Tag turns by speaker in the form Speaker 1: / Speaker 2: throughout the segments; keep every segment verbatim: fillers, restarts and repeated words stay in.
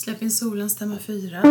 Speaker 1: Släpp in solen, stämma fyra.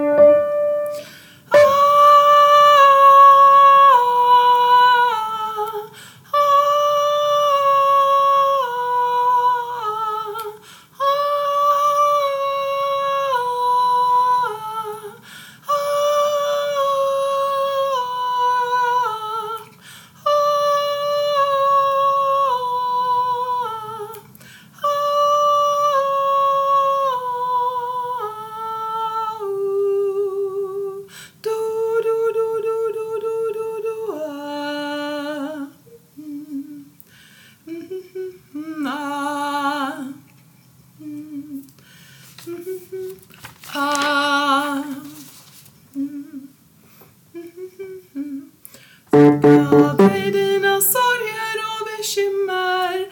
Speaker 1: Gav dig dina sorger och bekymmer.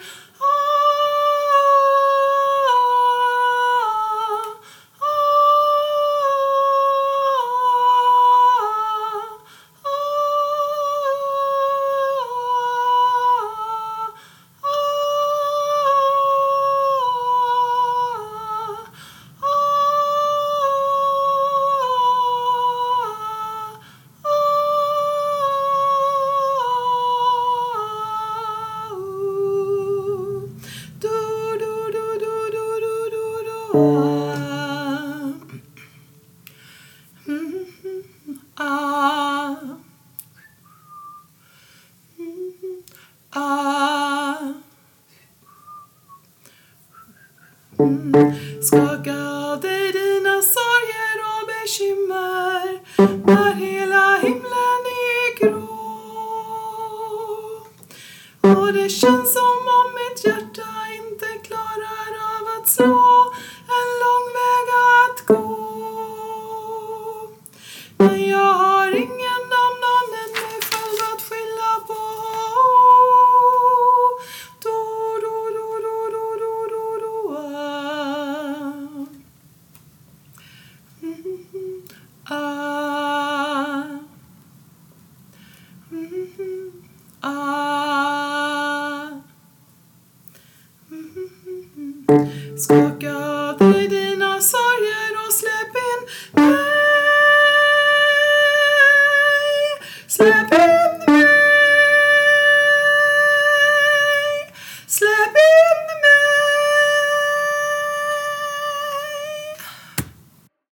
Speaker 1: Skaka av dig dina sorger och bekymmer när hela himlen är grå. Och det känns som om mitt hjärta inte klarar av att slå, en lång väg att gå. Men jag har ingen annan än mig själv att skylla på. Do, do, do, do, do, do, do, do, ah. Mm-hmm. Ah. Mm-hmm. Ah. Mm-hmm. Skaka av dig dina sorger och släpp in mig. Släpp